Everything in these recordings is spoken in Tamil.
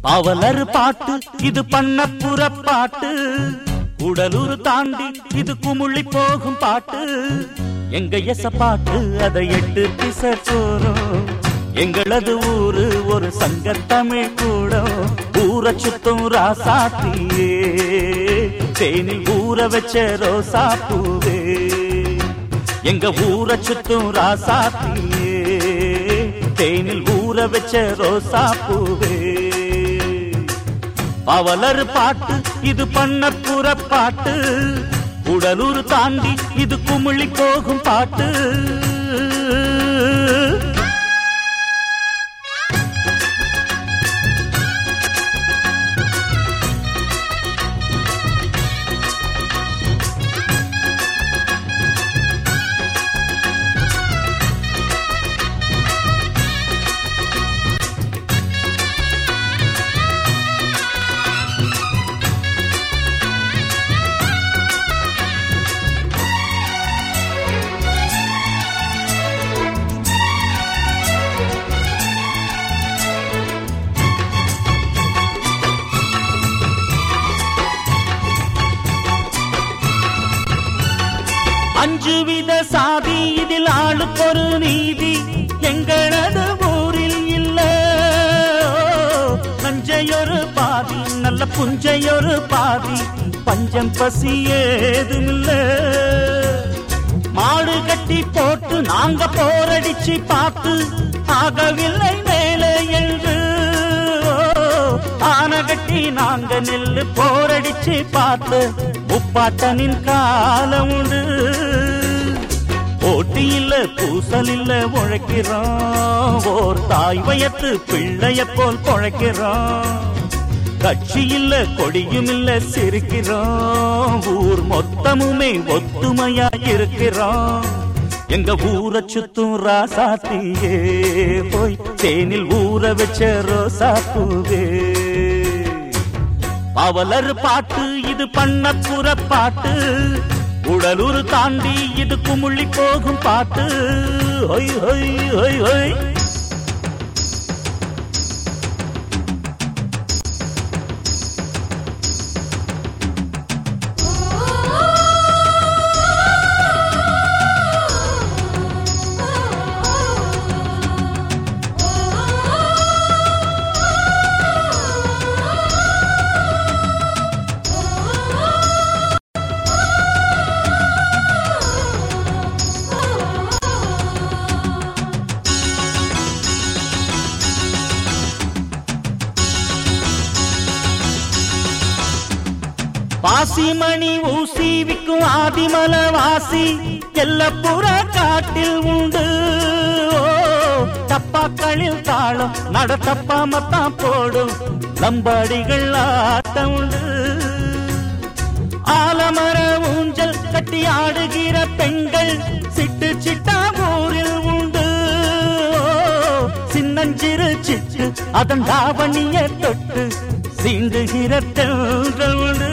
பாவலர் பாட்டு இது பண்ணப்புற பாட்டு, உடலூர் தாண்டி இது குமுள்ளி போகும் பாட்டு. எங்க எச பாட்டு அதை 8 திசை போறோம். எங்களது ஊரு ஒரு சங்க தமிழ் கூட. ஊரை சுத்தும் ராசாத்தியே, தேனில் ஊற வச்ச ரோசா பூவே. எங்க ஊரை சுத்தும் ராசாத்தியே, தேனில் ஊற வச்ச ரோசா பூவே. பாவலர் பாட்டு இது பண்ணப்புற பாட்டு, உடலூர் தாண்டி இது குமுள்ளி போகும் பாட்டு. அஞ்சு வித சாதி இதில் ஆளுக்கொரு நீதி எங்களது ஊரில் இல்ல. நஞ்சையொரு பாதி நல்ல புஞ்சையொரு பாதி, பஞ்சம் பசி ஏதுமில்ல. மாடு கட்டி போட்டு நாங்க போரடிச்சு பார்த்து ஆகவில்லை மேலே என்று. ஆன கட்டி நாங்க நெல்லு போரடிச்சு பார்த்து முப்பாட்டனின் காலம் உண்டு. போட்டி இல்ல பூசல் இல்ல உழைக்கிறோம், ஓர் தாய் வயத்து பிள்ளைய போல் பொழைக்கிறோம். கட்சி இல்ல கொடியும் இல்ல சிரிக்கிறோம், ஊர் மொத்தமுமே ஒத்துமையா இருக்கிறோம். எங்க ஊரை சுத்தும் ராசாத்தியே, போய் தேனில் ஊற வச்ச ரோசா பூவே. பாவலர் பாட்டு இது பண்ணப்புற பாட்டு, உடலூர் தாண்டி இது குமுள்ளி போகும் பாட்டு. ஹொய் ஹொய் ஹொய் ஹொய். பாசிமணி ஊசி விக்கும் ஆதிமல வாசி எல்லப்புற காட்டில் உண்டு. தப்பாக்களில் தாளம் நட தப்பாமத்தான் போடும், லம்பாடிகள் ஆட்டம் உண்டு. ஆலமர ஊஞ்சல் கட்டி ஆடுகிற பெண்கள் சிட்டு சிட்டா ஊரில் உண்டு. சின்னஞ்சிறு சிட்டு அதன் தாவணிய தொட்டு சீண்டுகிற தென்றல் உண்டு.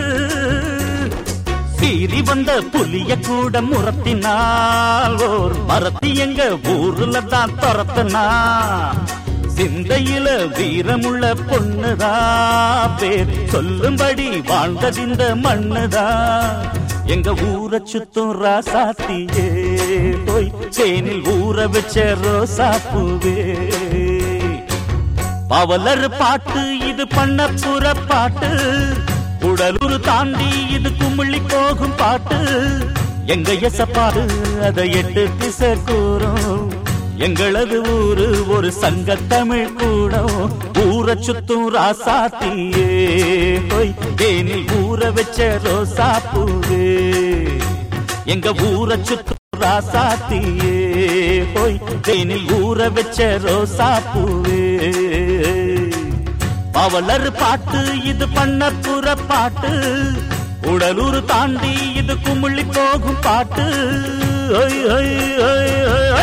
சீறி வந்த புலிய கூட முரத்தினால் ஓர் மரத்தி எங்க ஊருல தான் துரத்தனா. சிந்தையில வீரமுள்ள பொண்ணுதா, பேர் சொல்லும்படி வாழ்ந்ததிந்த மண்ணுதா. எங்க ஊரை சுத்தும் ராசாத்தியே, போய் தேனில் ஊற வச்ச ரோசா பூவே. பாவலர் பாட்டு இது பண்ணப்புற பாட்டு, உடலூர் தாண்டி இது குமுள்ளி போகும் பாட்டு. எங்க எச பாடு அதை 8 திசை கூறும். எங்களது ஊரு ஒரு சங்க தமிழ் கூட. ஊரை சுத்தும் ராசாத்தியே, போய் தேனில் ஊற வச்ச ரோசா பூவே. எங்க ஊரை சுத்தும் ராசாத்தியே, போய் தேனில் ஊற வச்ச ரோசா பூவே. பாவலர் பாட்டு இது பண்ணப்புற பாட்டு, உடலூர் தாண்டி இது குமுள்ளி போகும் பாட்டு.